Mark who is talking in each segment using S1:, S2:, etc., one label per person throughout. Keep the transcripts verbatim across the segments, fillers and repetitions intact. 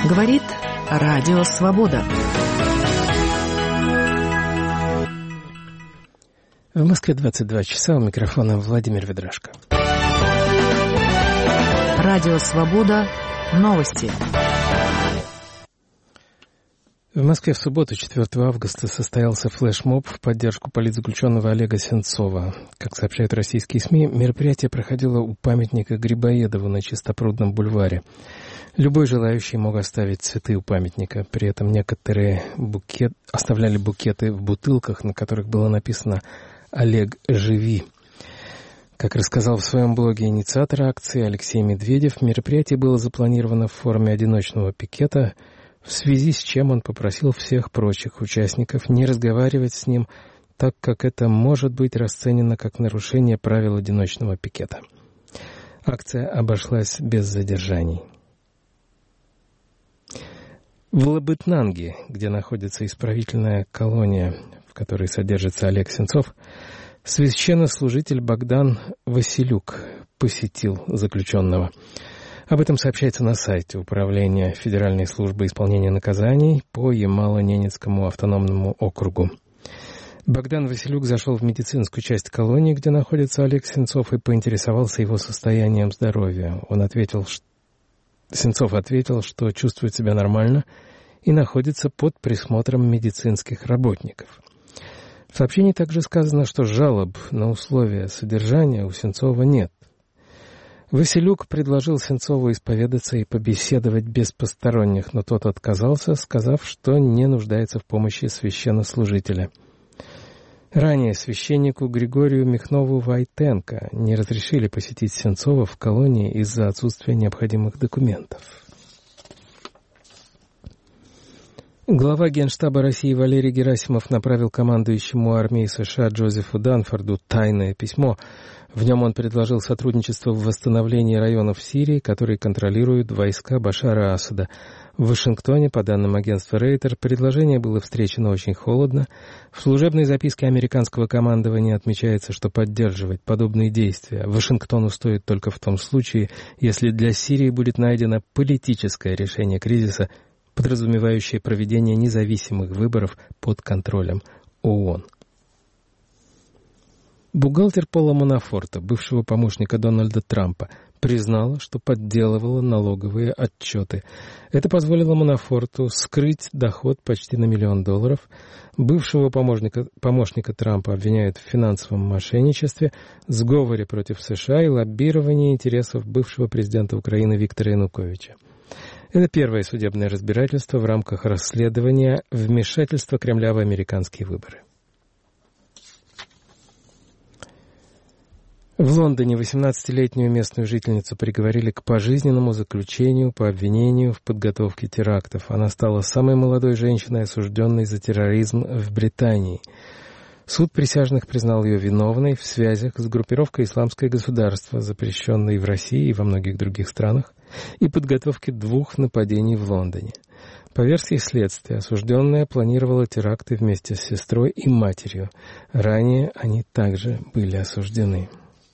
S1: Говорит Радио Свобода.
S2: В Москве двадцать два часа, у микрофона Владимир Ведрашко.
S1: Радио Свобода. Новости.
S2: В Москве в субботу, четвёртого августа, состоялся флешмоб в поддержку политзаключенного Олега Сенцова. Как сообщают российские СМИ, мероприятие проходило у памятника Грибоедову на Чистопрудном бульваре. Любой желающий мог оставить цветы у памятника. При этом некоторые букет... оставляли букеты в бутылках, на которых было написано «Олег, живи». Как рассказал в своем блоге инициатор акции Алексей Медведев, мероприятие было запланировано в форме одиночного пикета, в связи с чем он попросил всех прочих участников не разговаривать с ним, так как это может быть расценено как нарушение правил одиночного пикета. Акция обошлась без задержаний. В Лабытнанге, где находится исправительная колония, в которой содержится Олег Сенцов, священнослужитель Богдан Василюк посетил заключенного. Об этом сообщается на сайте Управления Федеральной службы исполнения наказаний по Ямало-Ненецкому автономному округу. Богдан Василюк зашел в медицинскую часть колонии, где находится Олег Сенцов, и поинтересовался его состоянием здоровья. Он ответил, что... Сенцов ответил, что чувствует себя нормально и находится под присмотром медицинских работников. В сообщении также сказано, что жалоб на условия содержания у Сенцова нет. Василюк предложил Сенцову исповедаться и побеседовать без посторонних, но тот отказался, сказав, что не нуждается в помощи священнослужителя. Ранее священнику Григорию Михнову-Войтенко не разрешили посетить Сенцова в колонии из-за отсутствия необходимых документов. Глава Генштаба России Валерий Герасимов направил командующему армией США Джозефу Данфорду тайное письмо. В нем он предложил сотрудничество в восстановлении районов Сирии, которые контролируют войска Башара Асада. В Вашингтоне, по данным агентства Рейтер, предложение было встречено очень холодно. В служебной записке американского командования отмечается, что поддерживать подобные действия Вашингтону стоит только в том случае, если для Сирии будет найдено политическое решение кризиса, подразумевающее проведение независимых выборов под контролем ООН. Бухгалтер Пола Манафорта, бывшего помощника Дональда Трампа, признала, что подделывала налоговые отчеты. Это позволило Манафорту скрыть доход почти на миллион долларов. Бывшего помощника, помощника Трампа обвиняют в финансовом мошенничестве, сговоре против США и лоббировании интересов бывшего президента Украины Виктора Януковича. Это первое судебное разбирательство в рамках расследования вмешательства Кремля в американские выборы. В Лондоне восемнадцатилетнюю местную жительницу приговорили к пожизненному заключению по обвинению в подготовке терактов. Она стала самой молодой женщиной, осужденной за терроризм в Британии. Суд присяжных признал ее виновной в связях с группировкой «Исламское государство», запрещенной в России и во многих других странах, и подготовке двух нападений в Лондоне. По версии следствия, осужденная планировала теракты вместе с сестрой и матерью. Ранее они также были осуждены.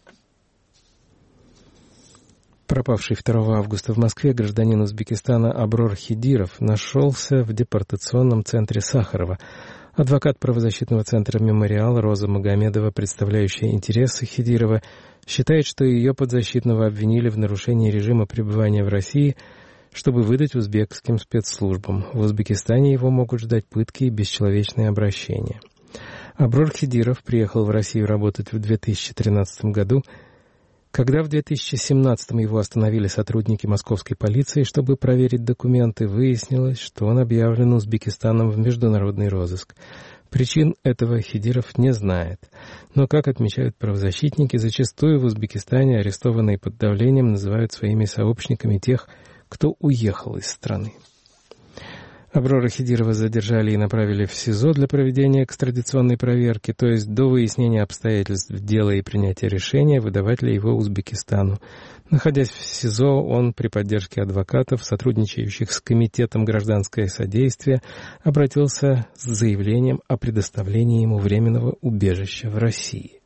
S2: Пропавший второго августа в Москве гражданин Узбекистана Аброр Хидиров нашелся в депортационном центре Сахарова. Адвокат правозащитного центра «Мемориал» Роза Магомедова, представляющая интересы Хидирова, считает, что ее подзащитного обвинили в нарушении режима пребывания в России, чтобы выдать узбекским спецслужбам. В Узбекистане его могут ждать пытки и бесчеловечные обращения. Аброр Хидиров приехал в Россию работать в две тысячи тринадцатом году, когда в две тысячи семнадцатом его остановили сотрудники московской полиции, чтобы проверить документы, выяснилось, что он объявлен Узбекистаном в международный розыск. Причин этого Хидиров не знает. Но, как отмечают правозащитники, зачастую в Узбекистане арестованные под давлением называют своими сообщниками тех, кто уехал из страны. Аброра Хидирова задержали и направили в СИЗО для проведения экстрадиционной проверки, то есть до выяснения обстоятельств дела и принятия решения, выдавать ли его Узбекистану. Находясь в СИЗО, он при поддержке адвокатов, сотрудничающих с Комитетом гражданское содействие, обратился с заявлением о предоставлении ему временного убежища в России.